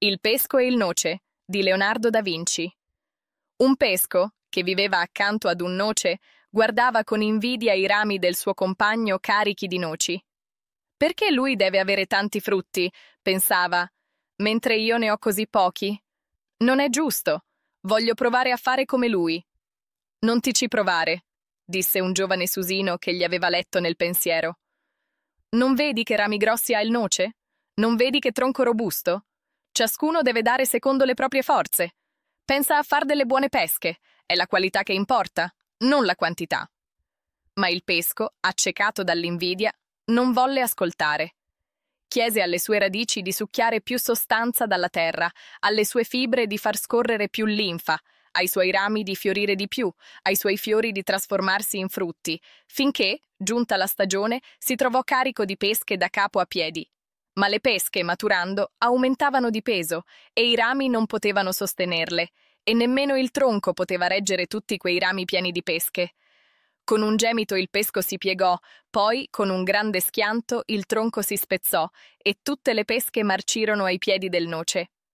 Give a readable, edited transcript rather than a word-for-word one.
Il pesco e il noce di Leonardo da Vinci. Un pesco, che viveva accanto ad un noce, guardava con invidia i rami del suo compagno carichi di noci. Perché lui deve avere tanti frutti? Pensava, mentre io ne ho così pochi. Non è giusto. Voglio provare a fare come lui. Non ti ci provare, disse un giovane susino che gli aveva letto nel pensiero. Non vedi che rami grossi ha il noce? Non vedi che tronco robusto? Ciascuno deve dare secondo le proprie forze. Pensa a far delle buone pesche. È la qualità che importa, non la quantità. Ma il pesco, accecato dall'invidia, non volle ascoltare. Chiese alle sue radici di succhiare più sostanza dalla terra, alle sue fibre di far scorrere più linfa, ai suoi rami di fiorire di più, ai suoi fiori di trasformarsi in frutti, finché, giunta la stagione, si trovò carico di pesche da capo a piedi. Ma le pesche, maturando, aumentavano di peso e i rami non potevano sostenerle, e nemmeno il tronco poteva reggere tutti quei rami pieni di pesche. Con un gemito il pesco si piegò, poi, con un grande schianto, il tronco si spezzò e tutte le pesche marcirono ai piedi del noce.